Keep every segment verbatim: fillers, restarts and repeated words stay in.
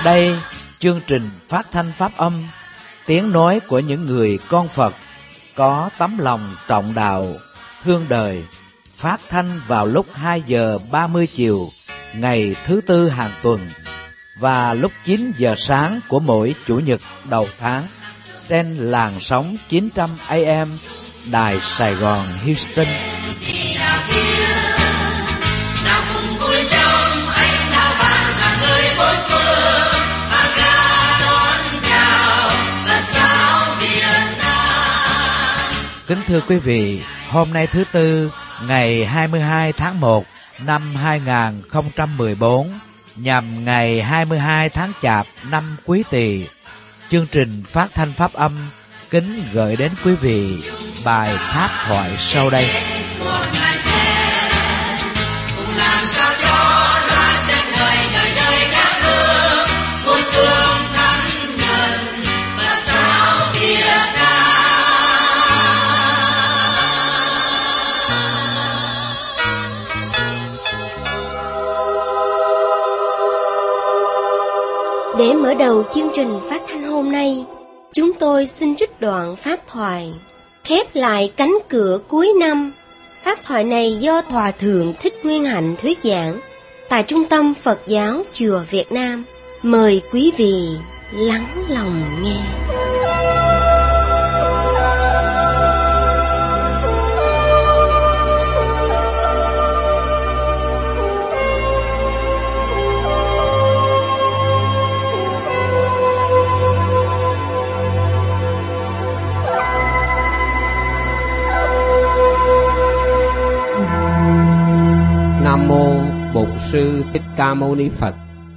Đây, chương trình phát thanh pháp âm, tiếng nói của những người con Phật có tấm lòng trọng đạo, thương đời, phát thanh vào lúc hai giờ ba mươi chiều ngày thứ tư hàng tuần và lúc chín giờ sáng của mỗi chủ nhật đầu tháng trên làn sóng chín trăm A M Đài Sài Gòn Houston. Kính thưa quý vị, hôm nay thứ Tư, ngày hai mươi hai tháng một năm hai nghìn không trăm mười bốn, nhằm ngày hai mươi hai tháng Chạp năm Quý Tỵ, chương trình phát thanh pháp âm kính gửi đến quý vị bài pháp thoại sau đây. Để mở đầu chương trình phát thanh hôm nay, chúng tôi xin trích đoạn pháp thoại khép lại cánh cửa cuối năm. Pháp thoại này do Hòa Thượng Thích Nguyên Hạnh thuyết giảng tại Trung tâm Phật giáo Chùa Việt Nam. Mời quý vị lắng lòng nghe. Nam mô Bổn Sư Thích Ca Mâu Ni Phật.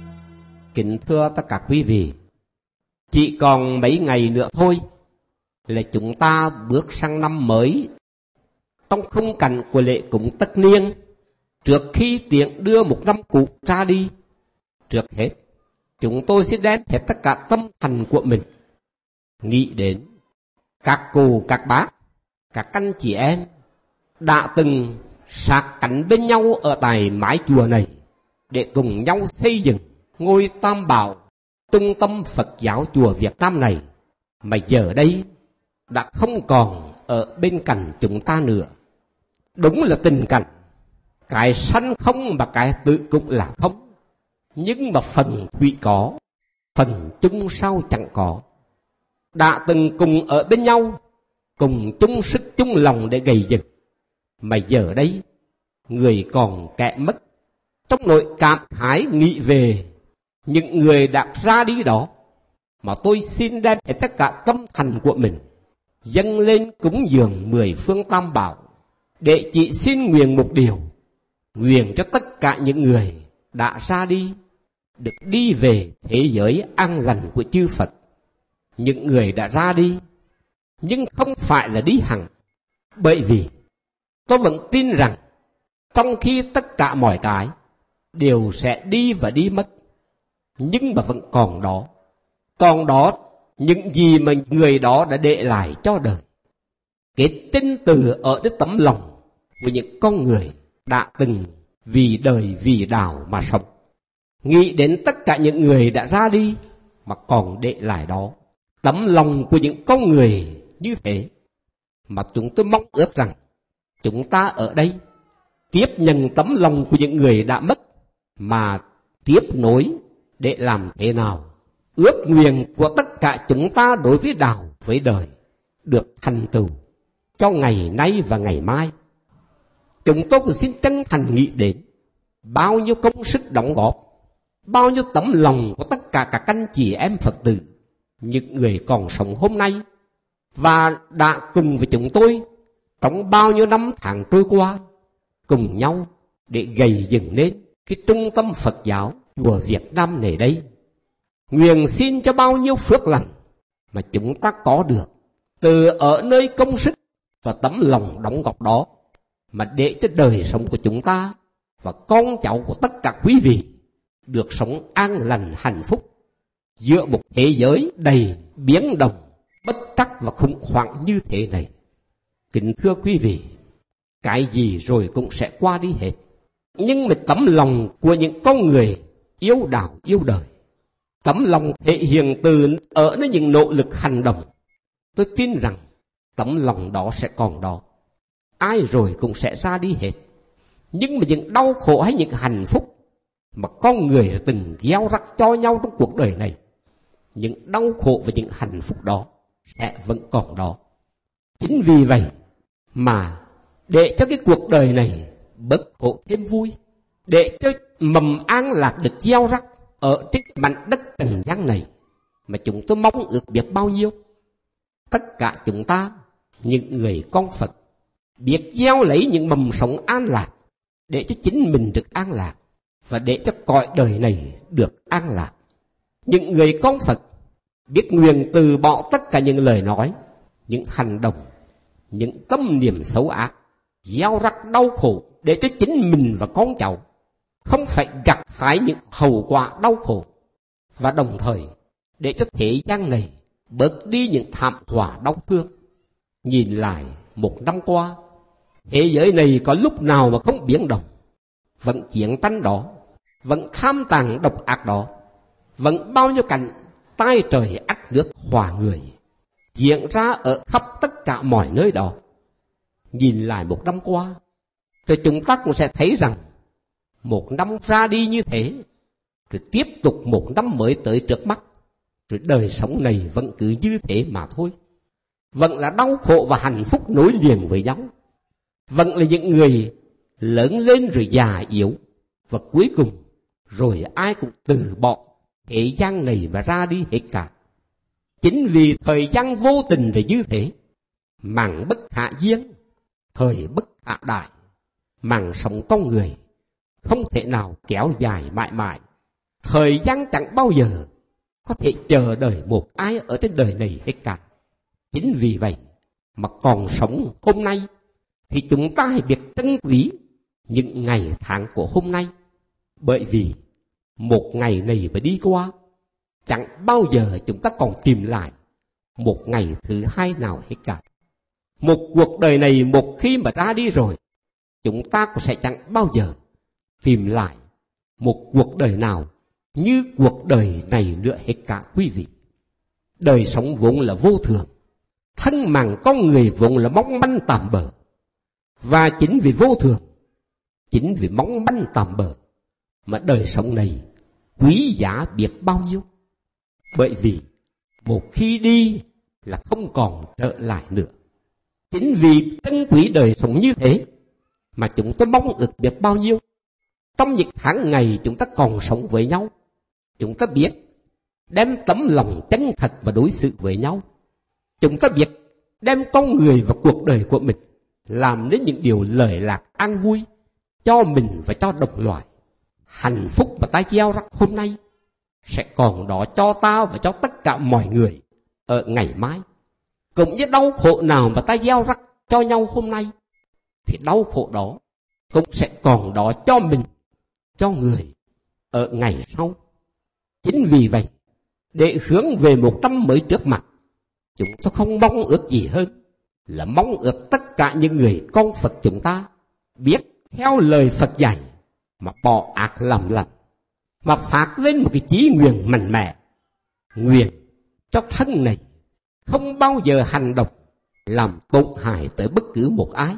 Kính thưa tất cả quý vị, chỉ còn mấy ngày nữa thôi là chúng ta bước sang năm mới. Trong khung cảnh của lễ cúng tất niên, trước khi tiễn đưa một năm cũ ra đi, trước hết chúng tôi sẽ đem hết tất cả tâm thành của mình nghĩ đến các cô, các bác, các anh chị em đã từng sát cánh bên nhau ở tại mái chùa này để cùng nhau xây dựng ngôi Tam Bảo, trung tâm Phật giáo chùa Việt Nam này, mà giờ đây đã không còn ở bên cạnh chúng ta nữa. Đúng là tình cảnh cái sanh không mà cái tự cũng là không, nhưng mà phần thủy có, phần chung sao chẳng có. Đã từng cùng ở bên nhau, cùng chung sức chung lòng để gây dựng, mà giờ đây người còn kẻ mất. Trong nội cảm khái nghĩ về những người đã ra đi đó, mà tôi xin đem tất cả tâm thành của mình dâng lên cúng dường mười phương Tam Bảo, để chỉ xin nguyện một điều: nguyện cho tất cả những người đã ra đi được đi về thế giới an lành của chư Phật. Những người đã ra đi nhưng không phải là đi hẳn, bởi vì tôi vẫn tin rằng trong khi tất cả mọi cái đều sẽ đi và đi mất, nhưng mà vẫn còn đó, còn đó những gì mà người đó đã để lại cho đời. Cái tinh từ ở cái tấm lòng của những con người đã từng vì đời vì đạo mà sống. Nghĩ đến tất cả những người đã ra đi mà còn để lại đó, tấm lòng của những con người như thế, mà chúng tôi mong ước rằng chúng ta ở đây tiếp nhận tấm lòng của những người đã mất, mà tiếp nối để làm thế nào ước nguyện của tất cả chúng ta đối với đạo, với đời được thành tựu cho ngày nay và ngày mai. Chúng tôi cũng xin chân thành nghĩ đến bao nhiêu công sức đóng góp, bao nhiêu tấm lòng của tất cả các anh chị em Phật tử, những người còn sống hôm nay và đã cùng với chúng tôi trong bao nhiêu năm tháng trôi qua, cùng nhau để gây dựng nên cái trung tâm Phật giáo chùa Việt Nam này đây. Nguyện xin cho bao nhiêu phước lành mà chúng ta có được từ ở nơi công sức và tấm lòng đóng góp đó, mà để cho đời sống của chúng ta và con cháu của tất cả quý vị được sống an lành hạnh phúc giữa một thế giới đầy biến động, bất trắc và khủng hoảng như thế này. Kính thưa quý vị, cái gì rồi cũng sẽ qua đi hết, nhưng mà tấm lòng của những con người yêu đạo yêu đời Tấm lòng thể hiện từ ở nơi những nỗ lực hành động. Tôi tin rằng tấm lòng đó sẽ còn đó. Ai rồi cũng sẽ ra đi hết. Nhưng mà những đau khổ hay những hạnh phúc mà con người từng gieo rắc cho nhau trong cuộc đời này, những đau khổ và những hạnh phúc đó sẽ vẫn còn đó. Chính vì vậy mà để cho cái cuộc đời này bớt khổ thêm vui, để cho mầm an lạc được gieo rắc ở trên mảnh đất trần gian này mà chúng tôi mong ước biết bao nhiêu. Tất cả chúng ta, những người con Phật, biết gieo lấy những mầm sống an lạc để cho chính mình được an lạc và để cho cõi đời này được an lạc. Những người con Phật biết nguyện từ bỏ tất cả những lời nói, những hành động, những tâm niệm xấu ác, gieo rắc đau khổ để cho chính mình và con cháu không phải gặt hái những hậu quả đau khổ, và đồng thời để cho thế gian này bớt đi những thảm họa đau thương. Nhìn lại một năm qua, thế giới này có lúc nào mà không biến động? Vẫn chiến tranh đó, vẫn tham tàn độc ác đó, vẫn bao nhiêu cảnh tai trời ách nước hòa người diễn ra ở khắp tất cả mọi nơi đó. Nhìn lại một năm qua, rồi chúng ta cũng sẽ thấy rằng một năm ra đi như thế, rồi tiếp tục một năm mới tới trước mắt, rồi đời sống này vẫn cứ như thế mà thôi. Vẫn là đau khổ và hạnh phúc nối liền với nhau. Vẫn là những người lớn lên rồi già yếu, và cuối cùng rồi ai cũng từ bỏ thế gian này và ra đi hết cả. Chính vì thời gian vô tình là như thế, mạng bất khả duyên, thời bất khả đại, mạng sống con người không thể nào kéo dài mãi mãi. Thời gian chẳng bao giờ có thể chờ đợi một ai ở trên đời này hết cả. Chính vì vậy mà còn sống hôm nay thì chúng ta hãy biết trân quý những ngày tháng của hôm nay. Bởi vì một ngày này mà đi qua, chẳng bao giờ chúng ta còn tìm lại một ngày thứ hai nào hết cả. Một cuộc đời này một khi mà ra đi rồi, chúng ta cũng sẽ chẳng bao giờ tìm lại một cuộc đời nào như cuộc đời này nữa hết cả quý vị. Đời sống vốn là vô thường, thân mạng con người vốn là mong manh tạm bợ. Và chính vì vô thường, chính vì mong manh tạm bợ mà đời sống này quý giá biết bao nhiêu. Bởi vì một khi đi là không còn trở lại nữa. Chính vì trân quý đời sống như thế mà chúng ta mong ước biết bao nhiêu. Trong những tháng ngày chúng ta còn sống với nhau, chúng ta biết đem tấm lòng chân thật và đối xử với nhau. Chúng ta biết đem con người và cuộc đời của mình làm nên những điều lợi lạc an vui cho mình và cho đồng loại. Hạnh phúc mà ta gieo rắc hôm nay sẽ còn đó cho ta và cho tất cả mọi người ở ngày mai. Cũng như đau khổ nào mà ta gieo rắc cho nhau hôm nay, thì đau khổ đó cũng sẽ còn đó cho mình, cho người ở ngày sau. Chính vì vậy, để hướng về một năm mới trước mặt, chúng ta không mong ước gì hơn là mong ước tất cả những người con Phật chúng ta biết theo lời Phật dạy mà bỏ ác làm lành, mà phát lên một cái chí nguyện mạnh mẽ, nguyện cho thân này không bao giờ hành động làm tổn hại tới bất cứ một ai.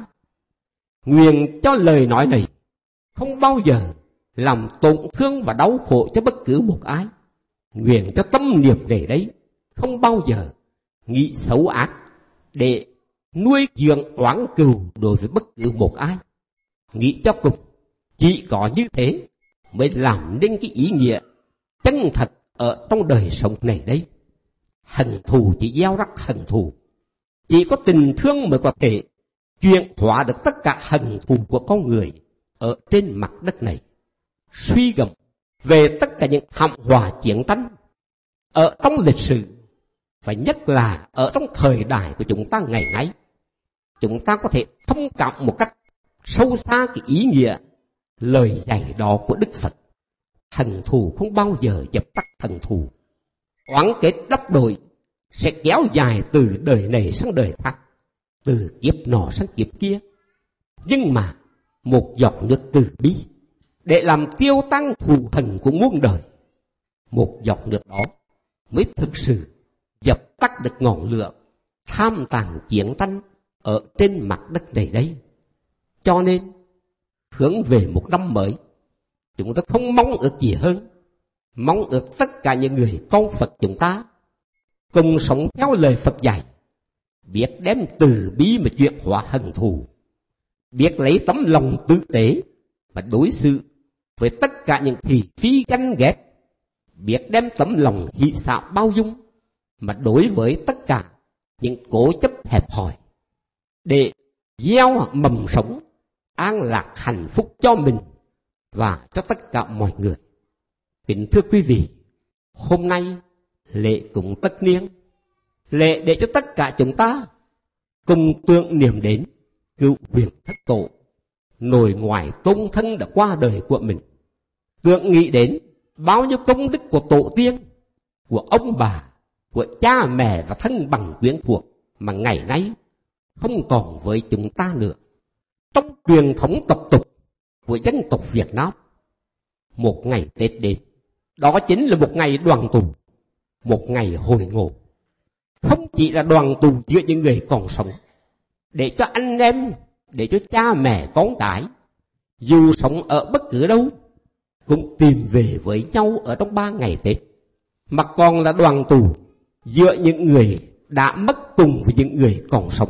Nguyện cho lời nói này không bao giờ làm tổn thương và đau khổ cho bất cứ một ai. Nguyện cho tâm niệm này đấy không bao giờ nghĩ xấu ác để nuôi dưỡng oán cừu đối với bất cứ một ai. Nghĩ cho cùng, chỉ có như thế mới làm nên cái ý nghĩa chân thật ở trong đời sống này đấy. Hận thù chỉ gieo rắc hận thù, chỉ có tình thương mới có thể chuyển hóa được tất cả hận thù của con người ở trên mặt đất này. Suy gẫm về tất cả những thảm họa chiến tranh ở trong lịch sử, và nhất là ở trong thời đại của chúng ta ngày nay, chúng ta có thể thông cảm một cách sâu xa cái ý nghĩa lời dạy đó của Đức Phật. Hận thù không bao giờ dập tắt hận thù. Oán kết đắp đổi sẽ kéo dài từ đời này sang đời khác, từ kiếp nọ sang kiếp kia. Nhưng mà một giọt nước từ bi để làm tiêu tan thù hận của muôn đời, một giọt nước đó mới thực sự dập tắt được ngọn lửa tham tàn chiến tranh ở trên mặt đất này đây. Cho nên hướng về một năm mới, chúng ta không mong ước gì hơn, mong ước tất cả những người con Phật chúng ta cùng sống theo lời Phật dạy, biết đem từ bi mà chuyển hóa hận thù, biết lấy tấm lòng tử tế mà đối xử với tất cả những thị phi ganh ghét, biết đem tấm lòng hỷ xả bao dung mà đối với tất cả những cố chấp hẹp hòi, để gieo mầm sống an lạc hạnh phúc cho mình và cho tất cả mọi người. Kính thưa quý vị, hôm nay lễ cúng tất niên, lễ để cho tất cả chúng ta cùng tưởng niệm đến cựu huyền thất tổ, nổi ngoài tôn thân đã qua đời của mình, tưởng nghĩ đến bao nhiêu công đức của tổ tiên, của ông bà, của cha mẹ và thân bằng quyến thuộc mà ngày nay không còn với chúng ta nữa. Trong truyền thống tập tục của dân tộc Việt Nam, một ngày Tết đến, đó chính là một ngày đoàn tụ, một ngày hồi ngộ. Không chỉ là đoàn tụ giữa những người còn sống, để cho anh em, để cho cha mẹ con cái, dù sống ở bất cứ đâu, cũng tìm về với nhau ở trong ba ngày Tết, mà còn là đoàn tụ giữa những người đã mất cùng với những người còn sống.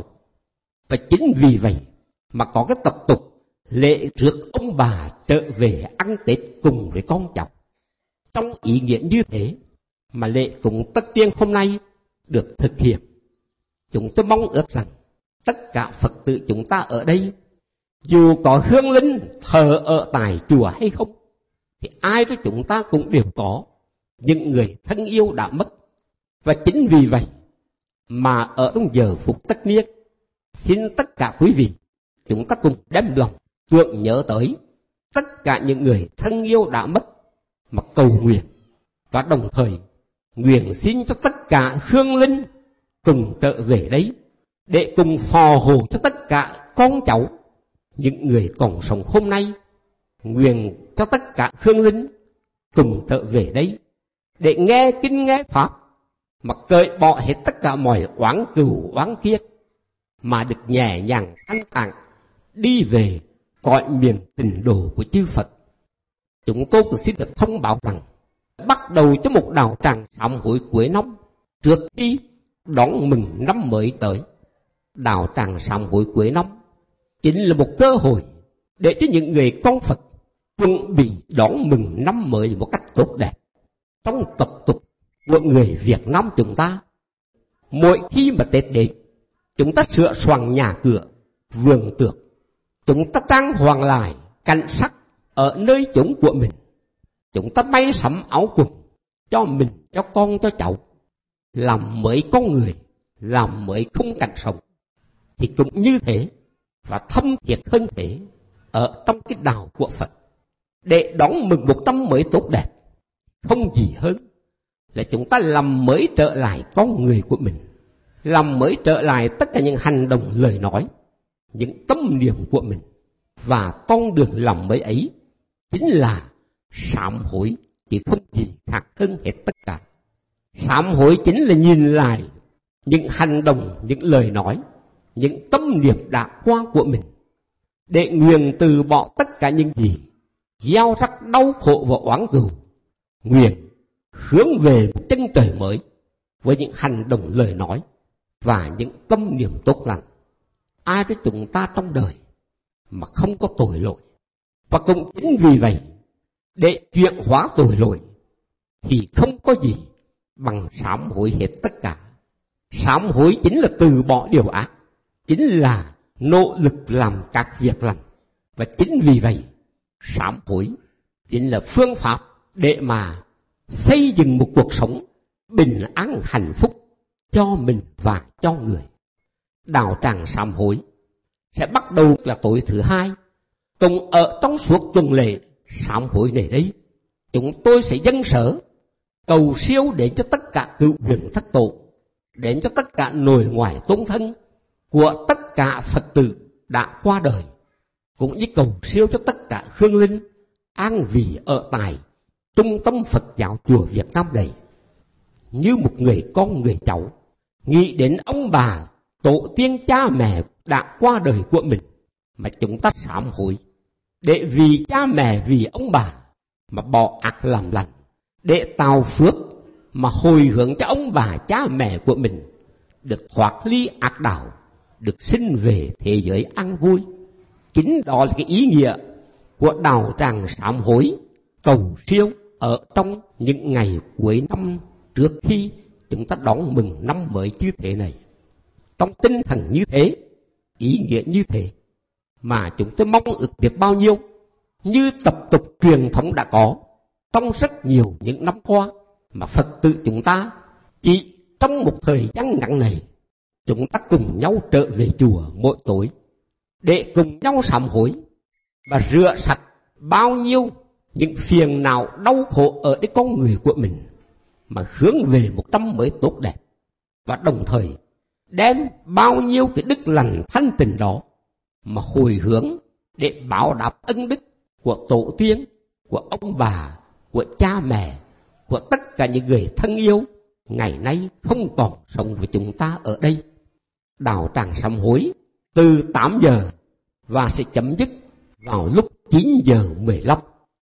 Và chính vì vậy mà có cái tập tục lễ rước ông bà trở về ăn Tết cùng với con cháu. Trong ý nghĩa như thế mà lễ cúng tất niên hôm nay được thực hiện. Chúng tôi mong ước rằng tất cả Phật tử chúng ta ở đây, dù có hương linh thờ ở tại chùa hay không, thì ai đó chúng ta cũng đều có những người thân yêu đã mất. Và chính vì vậy mà ở trong giờ phút tất niên, xin tất cả quý vị chúng ta cùng đem lòng tưởng nhớ tới tất cả những người thân yêu đã mất mà cầu nguyện, và đồng thời nguyện xin cho tất cả hương linh cùng trở về đấy để cùng phò hộ cho tất cả con cháu, những người còn sống hôm nay. Nguyện cho tất cả hương linh cùng trở về đấy để nghe kinh nghe pháp mà cởi bỏ hết tất cả mọi oán cừu oán kiết, mà được nhẹ nhàng thanh thản đi về cõi miền tịnh độ của chư Phật. Chúng tôi cũng xin được thông báo rằng bắt đầu cho một đạo tràng sám hối cuối năm, trước khi đón mừng năm mới tới. Đạo tràng sám hối cuối năm chính là một cơ hội để cho những người con Phật chuẩn bị đón mừng năm mới một cách tốt đẹp. Trong tập tục của người Việt Nam chúng ta, mỗi khi mà Tết đến, chúng ta sửa soạn nhà cửa, vườn tược, chúng ta trang hoàng lại cảnh sắc ở nơi chốn của mình, chúng ta may sắm áo quần cho mình, cho con, cho cháu, làm mới con người, làm mới khung cảnh sống. Thì cũng như thế và thâm thiệt hơn thế ở trong cái đạo của Phật, để đón mừng một năm mới tốt đẹp. Không gì hơn là chúng ta làm mới trở lại con người của mình, làm mới trở lại tất cả những hành động, lời nói, những tâm niệm của mình. Và con đường làm mới ấy chính là sám hối, chứ không gì khác hơn hết tất cả. Sám hối chính là nhìn lại những hành động, những lời nói, những tâm niệm đã qua của mình, để nguyện từ bỏ tất cả những gì gieo rắc đau khổ và oán cừu, nguyện hướng về một chân trời mới với những hành động, lời nói và những tâm niệm tốt lành. Ai với chúng ta trong đời mà không có tội lỗi, và cũng chính vì vậy để chuyển hóa tội lỗi thì không có gì bằng sám hối hết tất cả. Sám hối chính là từ bỏ điều ác, chính là nỗ lực làm các việc lành. Và chính vì vậy sám hối chính là phương pháp để mà xây dựng một cuộc sống bình an hạnh phúc cho mình và cho người. Đạo tràng sám hối sẽ bắt đầu là tối thứ hai, cùng ở trong suốt tuần lễ sám hối này đấy, chúng tôi sẽ dâng sở cầu siêu đến cho tất cả cựu huyền thất tổ, đến cho tất cả nội ngoại tôn thân của tất cả Phật tử đã qua đời, cũng như cầu siêu cho tất cả hương linh an vị ở tại Trung tâm Phật giáo chùa Việt Nam này như một người con người cháu, nghĩ đến ông bà, tổ tiên cha mẹ đã qua đời của mình, mà chúng ta sám hối để vì cha mẹ, vì ông bà mà bỏ ác làm lành, để tạo phước mà hồi hướng cho ông bà cha mẹ của mình được thoát ly ác đạo, được sinh về thế giới an vui. Chính đó là cái ý nghĩa của đạo tràng sám hối cầu siêu ở trong những ngày cuối năm trước khi chúng ta đón mừng năm mới như thế này. Trong tinh thần như thế, ý nghĩa như thế, mà chúng tôi mong ước biết bao nhiêu, như tập tục truyền thống đã có trong rất nhiều những năm qua, mà Phật tử chúng ta chỉ trong một thời gian ngắn này, chúng ta cùng nhau trở về chùa mỗi tối để cùng nhau sám hối và rửa sạch bao nhiêu những phiền não đau khổ ở cái con người của mình, mà hướng về một năm mới tốt đẹp, và đồng thời đem bao nhiêu cái đức lành thanh tịnh đó mà hồi hướng để báo đáp ân đức của tổ tiên, của ông bà, của cha mẹ, của tất cả những người thân yêu ngày nay không còn sống với chúng ta ở đây. Đạo tràng sám hối từ tám giờ và sẽ chấm dứt vào lúc chín giờ mười lăm,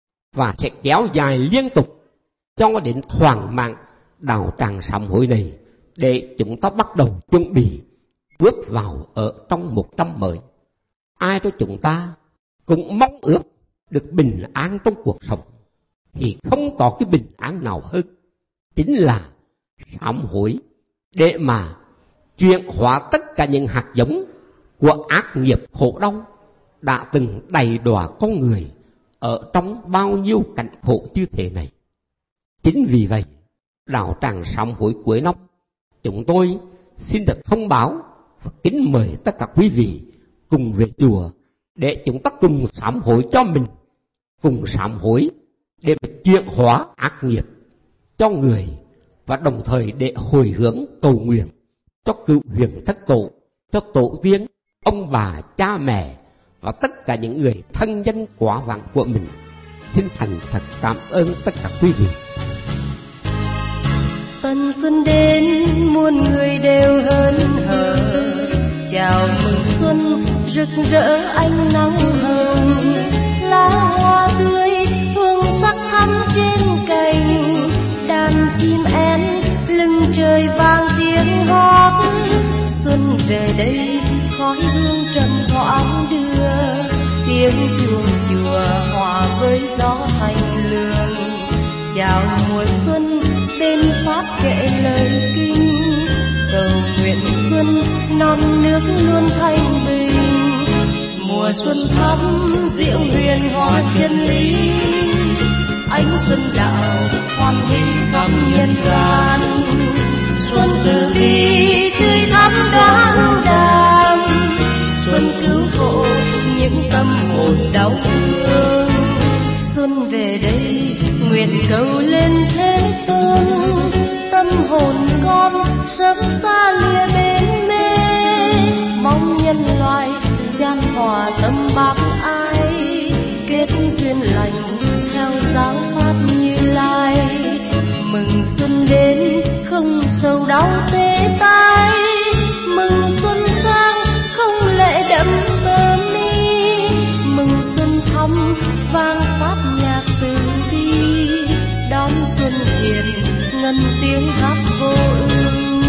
và sẽ kéo dài liên tục cho đến khoảng mạng đạo tràng sám hối này, để chúng ta bắt đầu chuẩn bị bước vào ở trong một năm mới. Ai cho chúng ta cũng mong ước được bình an trong cuộc sống, thì không có cái bình an nào hơn chính là sám hối, để mà chuyển hóa tất cả những hạt giống của ác nghiệp khổ đau đã từng đầy đọa con người ở trong bao nhiêu cảnh khổ như thế này. Chính vì vậy, đạo tràng sám hối cuối năm, chúng tôi xin được thông báo và kính mời tất cả quý vị cùng về chùa để chúng ta cùng sám hối cho mình, cùng sám hối để chuyển hóa ác nghiệp cho người, và đồng thời để hồi hướng cầu nguyện cho cựu huyền thất tổ, cho tổ tiên, ông bà, cha mẹ và tất cả những người thân nhân quá vãng của mình. Xin thành thật cảm ơn tất cả quý vị. Tân xuân đến muôn người đều hớn hở, chào mừng xuân rực rỡ ánh nắng hồng, lá hoa tươi hương sắc thắm trên cành, đàn chim én lưng trời vang tiếng hót. Xuân về đây khói hương trầm thoáng đưa, tiếng chuông chùa hòa với gió thanh lương. Chào mùa xuân bên pháp kệ lời kinh, cầu nguyện xuân non nước luôn thanh bình. Mùa xuân thắm diệu huyền hoa chân lý, ánh xuân đạo hoan hỷ khắp nhân gian. Xuân từ bi tươi thắm đóa ưu đàm, xuân cứu hộ những tâm hồn đau thương. Xuân về đây nguyện cầu lên thế tôn, tâm hồn con sớm xa lìa bên mê. Mong nhân loại chan hòa tâm bác ai, kết duyên lành theo giáo pháp Như Lai. Mừng xuân đến không sầu đau tê tai, mừng xuân sang không lệ đẫm bờ mi. Mừng xuân thắm vang pháp nhạc từ bi, đón xuân thiền ngân tiếng hát vô ưu.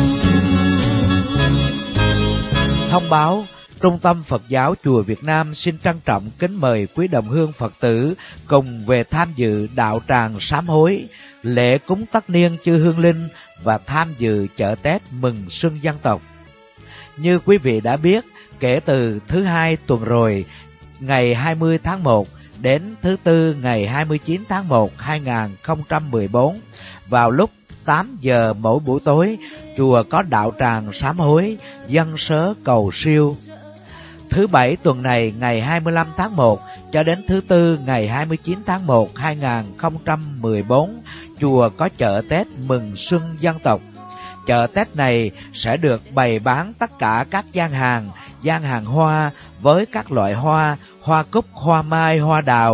Thông báo, Trung tâm Phật giáo Chùa Việt Nam xin trân trọng kính mời quý đồng hương Phật tử cùng về tham dự đạo tràng sám hối, lễ cúng tất niên chư hương linh và tham dự chợ Tết mừng xuân dân tộc. Như quý vị đã biết, kể từ thứ hai tuần rồi, ngày hai mươi tháng một đến thứ tư ngày hai mươi chín tháng một năm hai nghìn không trăm mười bốn, vào lúc tám giờ mỗi buổi tối, chùa có đạo tràng sám hối, dân sớ cầu siêu. Thứ bảy tuần này ngày hai mươi lăm tháng một cho đến thứ tư ngày hai mươi chín tháng một năm hai nghìn không trăm mười bốn, chùa có chợ Tết mừng xuân dân tộc. Chợ Tết này sẽ được bày bán tất cả các gian hàng, gian hàng hoa với các loại hoa, hoa cúc, hoa mai, hoa đào,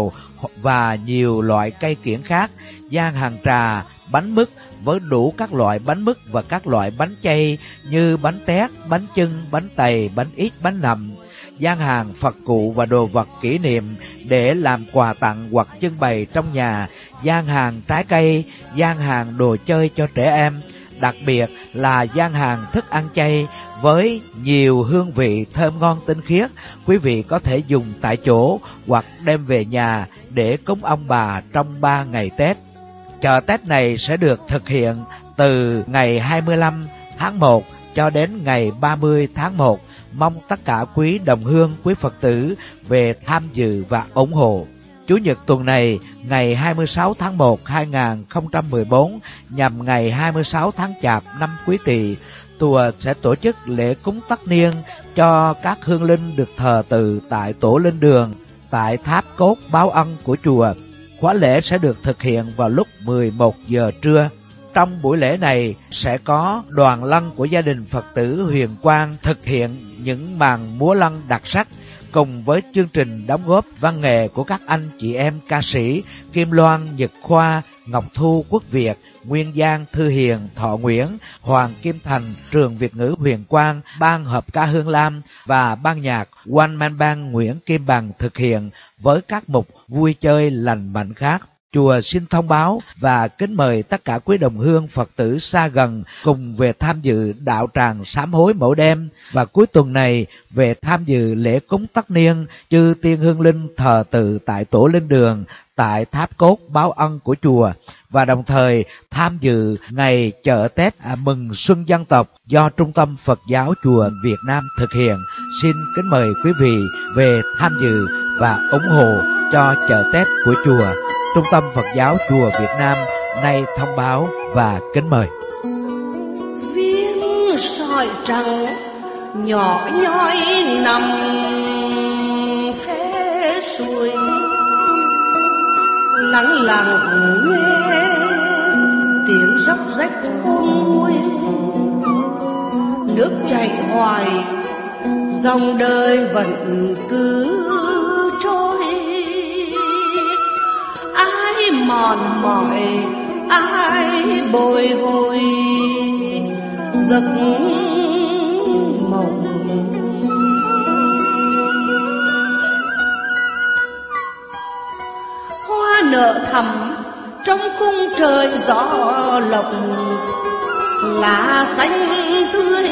và nhiều loại cây kiểng khác, gian hàng trà, bánh mứt với đủ các loại bánh mứt và các loại bánh chay như bánh tét, bánh chưng, bánh tày, bánh ít, bánh nậm, gian hàng Phật cụ và đồ vật kỷ niệm để làm quà tặng hoặc trưng bày trong nhà, gian hàng trái cây, gian hàng đồ chơi cho trẻ em, đặc biệt là gian hàng thức ăn chay với nhiều hương vị thơm ngon tinh khiết. Quý vị có thể dùng tại chỗ hoặc đem về nhà để cúng ông bà trong ba ngày Tết. Chợ Tết này sẽ được thực hiện từ ngày hai mươi lăm tháng một cho đến ngày ba mươi tháng một. Mong tất cả quý đồng hương, quý Phật tử về tham dự và ủng hộ. Chủ nhật tuần này, ngày hai mươi sáu tháng một năm hai nghìn không trăm mười bốn, nhằm ngày hai mươi sáu tháng Chạp năm Quý Tỵ, chùa sẽ tổ chức lễ cúng tất niên cho các hương linh được thờ tự tại tổ linh đường, tại tháp cốt báo ân của chùa. Khóa lễ sẽ được thực hiện vào lúc mười một giờ trưa. Trong buổi lễ này sẽ có đoàn lân của gia đình Phật tử Huyền Quang thực hiện những màn múa lân đặc sắc, cùng với chương trình đóng góp văn nghệ của các anh chị em ca sĩ Kim Loan, Nhật Khoa, Ngọc Thu, Quốc Việt, Nguyên Giang, Thư Hiền, Thọ Nguyễn, Hoàng Kim Thành, Trường Việt ngữ Huyền Quang, ban hợp ca Hương Lam và ban nhạc One Man Band Nguyễn Kim Bằng thực hiện với các mục vui chơi lành mạnh khác. Chùa xin thông báo và kính mời tất cả quý đồng hương Phật tử xa gần cùng về tham dự đạo tràng sám hối mỗi đêm, và cuối tuần này về tham dự lễ cúng tất niên chư tiên hương linh thờ tự tại tổ linh đường, tại tháp cốt báo ân của chùa, và đồng thời tham dự ngày chợ Tết à, mừng xuân dân tộc do Trung tâm Phật giáo chùa Việt Nam thực hiện. Xin kính mời quý vị về tham dự và ủng hộ cho chợ Tết của chùa. Trung tâm Phật giáo chùa Việt Nam nay thông báo và kính mời. Viên sỏi trắng nhỏ nhoi nằm khe suối, lắng lặng nghe tiếng róc rách khôn nguôi, nước chảy hoài dòng đời vẫn cứ trôi. Ai mòn mỏi, ai bồi hồi giấc mộng. Hoa nở thắm trong khung trời gió lộng, lá xanh tươi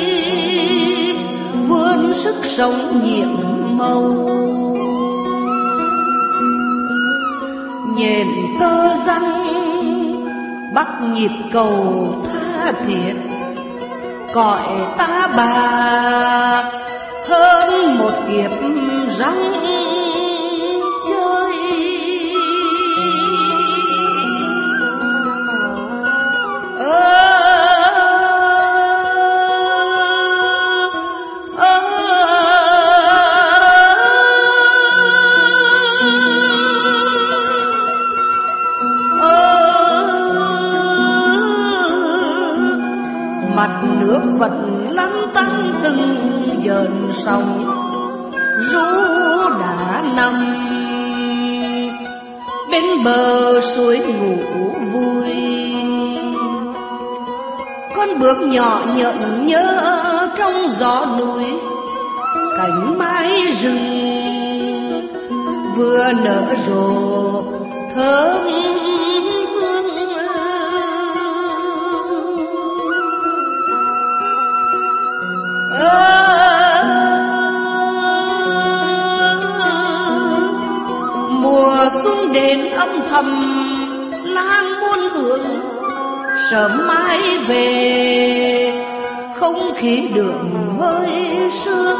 vươn sức sống nhiệm màu. Nhện tơ răng bắt nhịp cầu tha thiết, cõi ta bà hơn một kiếp răng chơi. Ơ mặt nước vẫn lăn tăn từng dợn sóng, ru đã nằm bên bờ suối ngủ vui. Con bước nhỏ nhợn nhớ trong gió núi, cánh mai rừng vừa nở rộ thơm hương. À, mùa xuân đến âm thầm lan muôn hương, sớm mai về không khí đường hơi sương.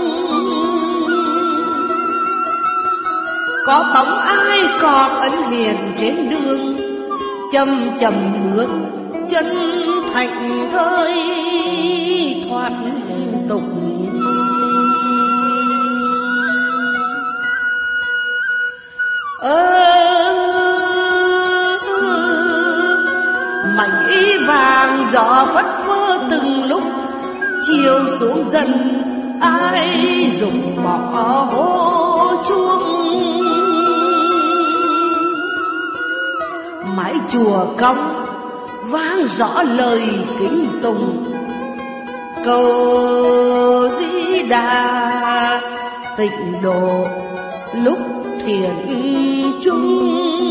Có bóng ai còn ẩn hiện trên đường, chậm chậm bước chân thành thơi thoát tục. Ơ mảnh y vàng gió phất phơ từng lúc, chiều xuống dần ai dùng mõ hô chuông. mái chùa cong vang rõ lời kính tùng. Cầu Di Đà tịnh độ lúc thiền chung.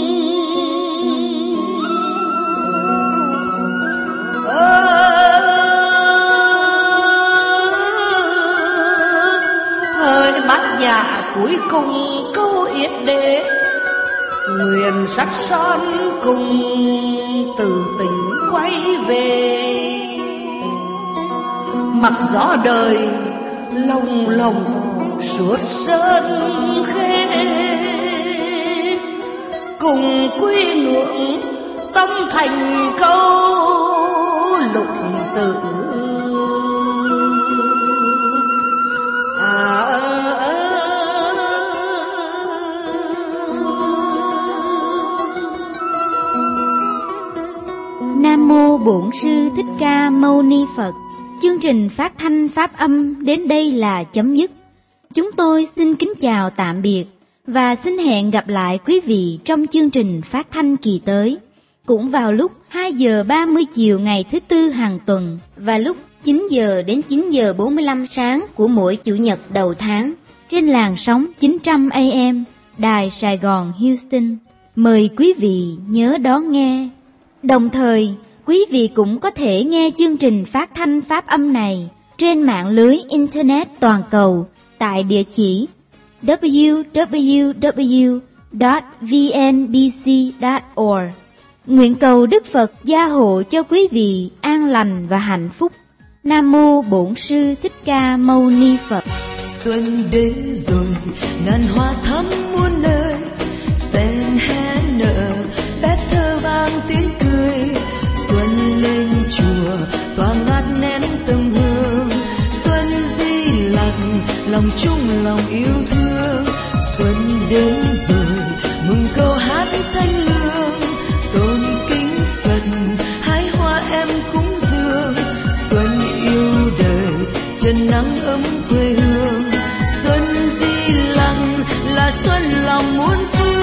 Thời bát nhã cuối cùng câu yết đế, nguyện sắc son cùng từ tỉnh quay về. Mặc gió đời lồng lồng suốt sơn khê, cùng quy ngưỡng tâm thành câu lục tự. À, Nam mô Bổn Sư Thích Ca Mâu Ni Phật. Chương trình phát thanh pháp âm đến đây là chấm dứt. Chúng tôi xin kính chào tạm biệt và xin hẹn gặp lại quý vị trong chương trình phát thanh kỳ tới, cũng vào lúc hai giờ ba mươi chiều ngày thứ Tư hàng tuần và lúc chín giờ đến chín giờ bốn mươi lăm sáng của mỗi Chủ nhật đầu tháng trên làn sóng chín trăm A M Đài Sài Gòn Houston. Mời quý vị nhớ đón nghe. Đồng thời, quý vị cũng có thể nghe chương trình phát thanh pháp âm này trên mạng lưới Internet toàn cầu tại địa chỉ w w w chấm v n b c chấm org. Nguyện cầu Đức Phật gia hộ cho quý vị an lành và hạnh phúc. Nam mô Bổn Sư Thích Ca Mâu Ni Phật. Xuân đến rồi, ngàn hoa thắm muôn nơi, sen hé nở, bé thơ vang tiếng cười. Xuân lên chùa, tỏa ngát nén tâm hương. Xuân di lặc, lòng chung lòng yêu thương. Xuân đến rồi, mừng câu hát thanh lương. Tôn kính Phật, hái hoa em cúng dường. Xuân yêu đời, chân nắng ấm quê hương. Xuân di lặc là xuân lòng muôn phương.